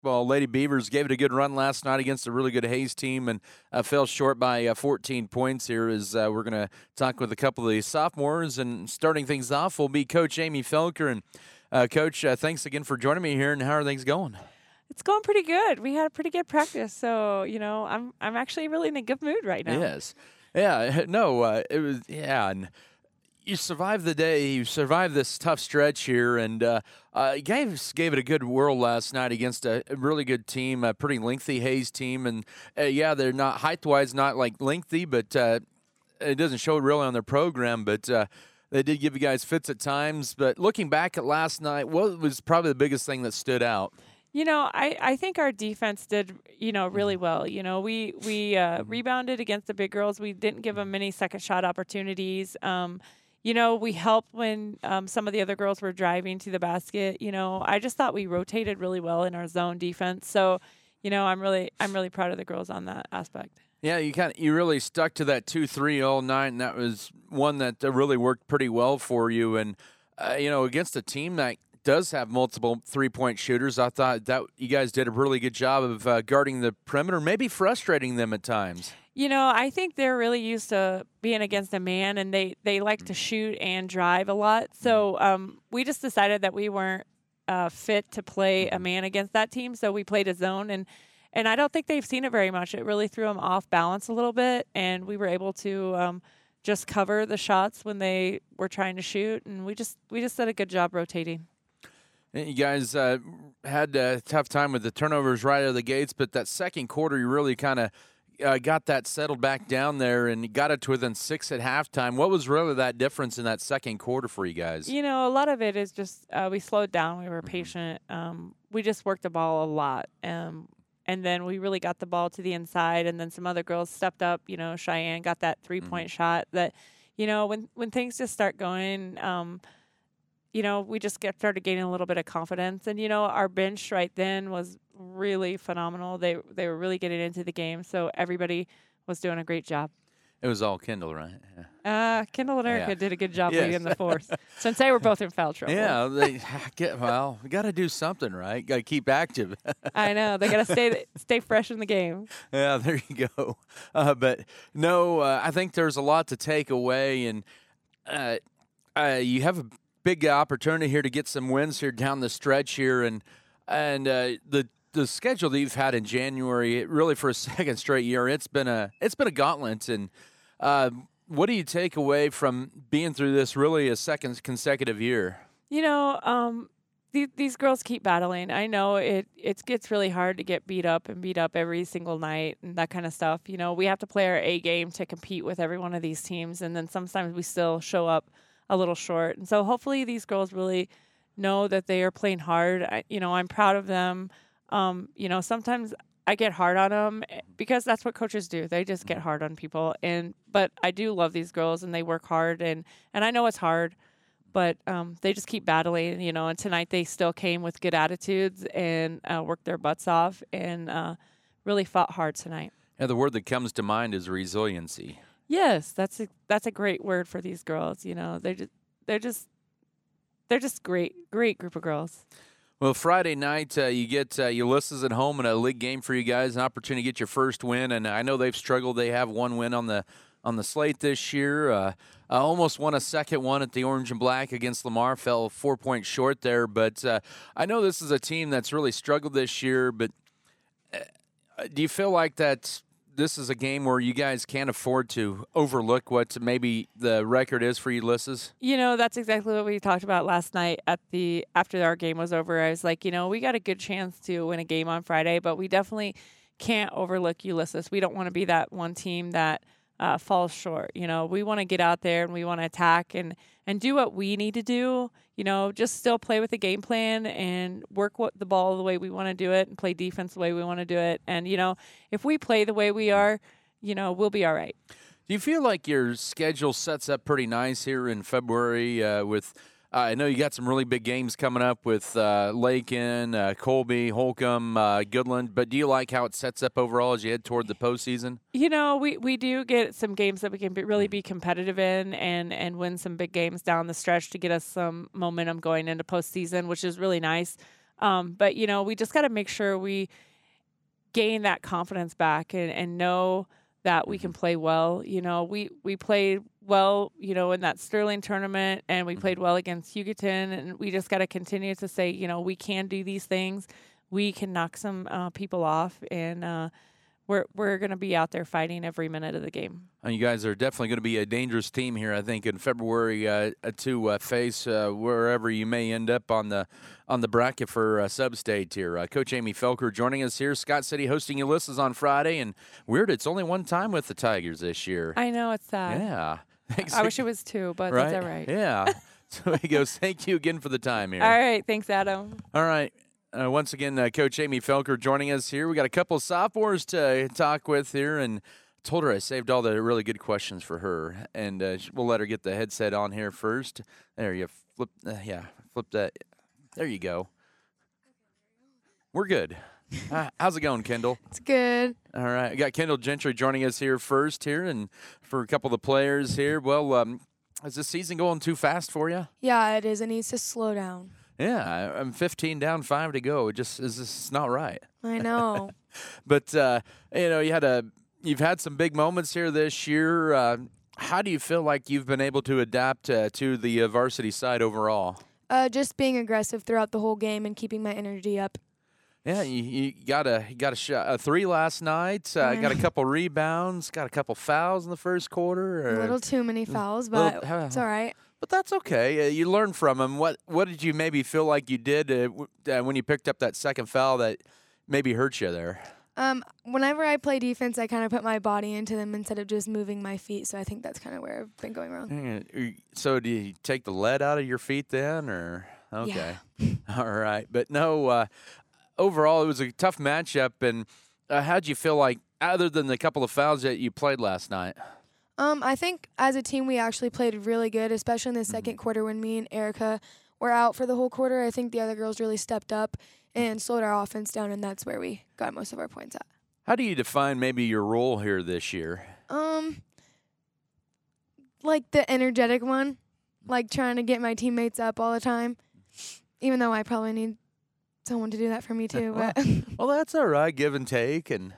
Well, Lady Beavers gave it a good run last night against a really good Hayes team and fell short by 14 points here as we're going to talk with a couple of the sophomores. And starting things off will be Coach Amy Felker. And, Coach, thanks again for joining me here. And how are things going? It's going pretty good. We had a pretty good practice, so I'm actually really in a good mood right now. Yes. Yeah, no, it was, yeah. And you survived the day. You survived this tough stretch here, and you gave it a good whirl last night against a really good team, a pretty lengthy Hayes team. And yeah, they're not height-wise, not like lengthy, but it doesn't show really on their program. But they did give you guys fits at times. But looking back at last night, what was probably the biggest thing that stood out? I think our defense did, really well. We rebounded against the big girls. We didn't give them many second shot opportunities. We helped when some of the other girls were driving to the basket. I just thought we rotated really well in our zone defense. So, I'm really proud of the girls on that aspect. Yeah, you really stuck to that 2-3 all night, and that was one that really worked pretty well for you. And against a team that does have multiple three-point shooters, I thought that you guys did a really good job of guarding the perimeter, maybe frustrating them at times. I think they're really used to being against a man, and they like to shoot and drive a lot. So we just decided that we weren't fit to play a man against that team, so we played a zone, and I don't think they've seen it very much. It really threw them off balance a little bit, and we were able to just cover the shots when they were trying to shoot, and we just did a good job rotating. You guys had a tough time with the turnovers right out of the gates, but that second quarter, you really kind of got that settled back down there and got it to within 6 at halftime. What was really that difference in that second quarter for you guys? A lot of it is just we slowed down. We were patient. We just worked the ball a lot. And then we really got the ball to the inside, and then some other girls stepped up. Cheyenne got that three-point shot that, when things just start going we just started gaining a little bit of confidence. And, our bench right then was really phenomenal. They were really getting into the game, so everybody was doing a great job. It was all Kendall, right? Yeah. Kendall and Erica did a good job leading the fourth, since they were both in foul trouble. Yeah, we got to do something, right? Got to keep active. I know. They got to stay fresh in the game. Yeah, there you go. But, no, I think there's a lot to take away, and you have a big opportunity here to get some wins here down the stretch here, and the schedule that you've had in January, really for a second straight year, it's been a gauntlet. And what do you take away from being through this really a second consecutive year? These girls keep battling. I know it gets really hard to get beat up every single night and that kind of stuff. We have to play our A game to compete with every one of these teams, and then sometimes we still show up a little short. And so hopefully these girls really know that they are playing hard. I'm proud of them. Sometimes I get hard on them because that's what coaches do. They just get hard on people. But I do love these girls, and they work hard, and I know it's hard, but they just keep battling, and tonight they still came with good attitudes and worked their butts off and really fought hard tonight. Yeah, the word that comes to mind is resiliency. Yes, that's a great word for these girls. They're just great group of girls. Well, Friday night you get Ulysses at home in a league game for you guys, an opportunity to get your first win. And I know they've struggled. They have one win on the slate this year. Almost won a second one at the Orange and Black against Lamar. Fell 4 points short there. But I know this is a team that's really struggled this year. But do you feel like that this is a game where you guys can't afford to overlook what maybe the record is for Ulysses? That's exactly what we talked about last night after our game was over. I was like, we got a good chance to win a game on Friday, but we definitely can't overlook Ulysses. We don't want to be that one team that falls short. We want to get out there and we want to attack and do what we need to do. Just still play with the game plan and work the ball the way we want to do it and play defense the way we want to do it. And, if we play the way we are, we'll be all right. Do you feel like your schedule sets up pretty nice here in February with I know you got some really big games coming up with Lakin, Colby, Holcomb, Goodland, but do you like how it sets up overall as you head toward the postseason? We do get some games that we can really be competitive in and win some big games down the stretch to get us some momentum going into postseason, which is really nice. But, we just got to make sure we gain that confidence back and know that we can play well. We played well, in that Sterling tournament, and we played well against Hugoton, and we just got to continue to say, we can do these things. We can knock some people off, and we're going to be out there fighting every minute of the game. You guys are definitely going to be a dangerous team here, I think, in February to face wherever you may end up on the bracket for sub-state here. Coach Amy Felker joining us here. Scott City hosting Ulysses on Friday, and weird, it's only one time with the Tigers this year. I know, it's sad. Yeah. Thanks. I wish it was two, but right? That's all right. Yeah. So he goes, thank you again for the time here. All right. Thanks, Adam. All right. Once again, Coach Amy Felker joining us here. We got a couple of sophomores to talk with here, and told her I saved all the really good questions for her, and we'll let her get the headset on here first. There you flip. Flip that. There you go. We're good. How's it going, Kendall? It's good. All right. I got Kendall Gentry joining us here first here, and for a couple of the players here. Well, is this season going too fast for you? Yeah, it is. It needs to slow down. Yeah, I'm 15 down, 5 to go. It just is just not right. I know. But you've had some big moments here this year. How do you feel like you've been able to adapt to the varsity side overall? Just being aggressive throughout the whole game and keeping my energy up. Yeah, you got a shot, a 3 last night. Got a couple rebounds. Got a couple fouls in the first quarter. A little too many fouls, but it's all right. But that's okay. You learn from them. What did you maybe feel like you did when you picked up that second foul that maybe hurt you there? Whenever I play defense, I kind of put my body into them instead of just moving my feet. So I think that's kind of where I've been going wrong. So do you take the lead out of your feet then, or okay? Yeah. All right. But no. Overall, it was a tough matchup. And how'd you feel like, other than the couple of fouls that you played last night? I think as a team we actually played really good, especially in the second quarter when me and Erica were out for the whole quarter. I think the other girls really stepped up and slowed our offense down, and that's where we got most of our points at. How do you define maybe your role here this year? Like the energetic one, like trying to get my teammates up all the time, even though I probably need someone to do that for me too. But well, that's all right, give and take. And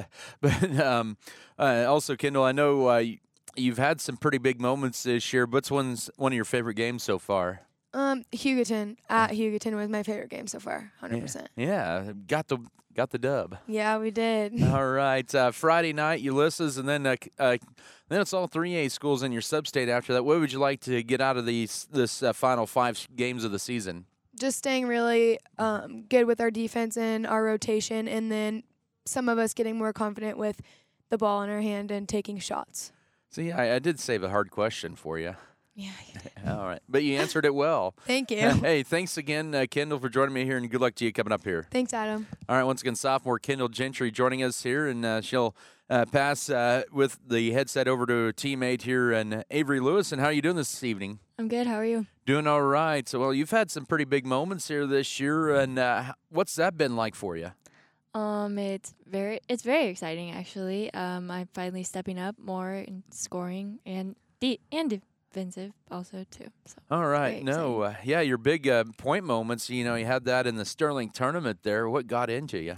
but also, Kendall, I know you've had some pretty big moments this year. What's one of your favorite games so far? Hugoton at Hugoton was my favorite game so far, 100%. Yeah, got the dub. Yeah, we did. All right, Friday night, Ulysses, and then it's all 3A schools in your sub-state after that. What would you like to get out of this final 5 games of the season? Just staying really good with our defense and our rotation, and then some of us getting more confident with the ball in our hand and taking shots. See, I did save a hard question for you. Yeah. All right. But you answered it well. Thank you. Hey, thanks again, Kendall, for joining me here, and good luck to you coming up here. Thanks, Adam. All right, once again, sophomore Kendall Gentry joining us here, and she'll pass with the headset over to a teammate here, and Avery Lewis. And how are you doing this evening? I'm good. How are you? Doing all right. So, well, you've had some pretty big moments here this year, and what's that been like for you? It's very exciting actually. I'm finally stepping up more in scoring and defensive also too. So all right. No, your big point moments. You had that in the Sterling tournament there. What got into you?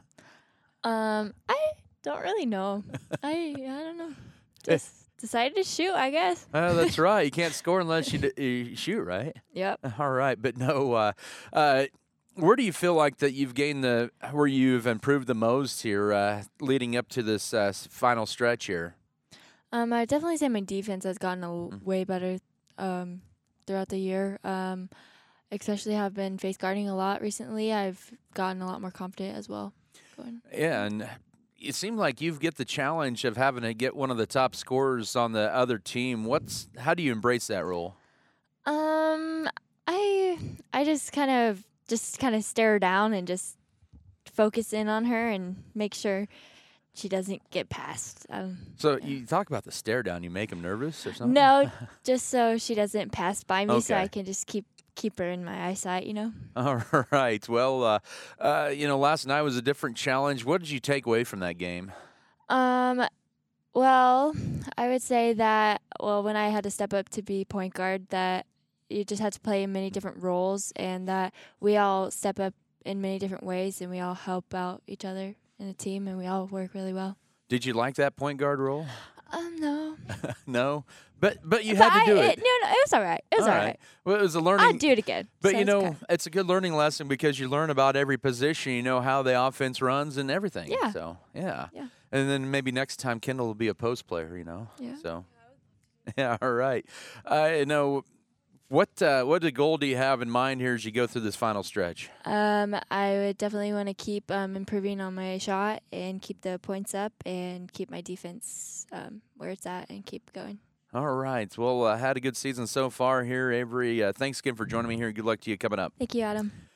I don't really know. I don't know. Just decided to shoot, I guess. Oh, that's right. You can't score unless you shoot, right? Yep. All right, but no. Where do you feel like that you've gained where you've improved the most here, leading up to this final stretch here? I definitely say my defense has gotten way better throughout the year. Especially have been face guarding a lot recently. I've gotten a lot more confident as well. Yeah, and it seemed like you get the challenge of having to get one of the top scorers on the other team. How do you embrace that role? I just kind of stare her down and just focus in on her and make sure she doesn't get past. So you talk about the stare down. You make them nervous or something? No, just so she doesn't pass by me, so Okay. I can just keep her in my eyesight. All right. Well, last night was a different challenge. What did you take away from that game? Well, I would say that when I had to step up to be point guard, that you just had to play in many different roles, and that we all step up in many different ways, and we all help out each other in a team, and we all work really well. Did you like that point guard role? No. No, but you had to do it. No, it was all right. It was all right. Well, it was a learning. I'd do it again. But so you it's know, okay. it's a good learning lesson because you learn about every position. You know how the offense runs and everything. Yeah. So yeah. Yeah. And then maybe next time Kendall will be a post player. You know. Yeah. So. Yeah. All right. You know, what goal do you have in mind here as you go through this final stretch? I would definitely want to keep improving on my shot and keep the points up and keep my defense where it's at and keep going. All right. Well, had a good season so far here, Avery. Thanks again for joining me here. Good luck to you coming up. Thank you, Adam.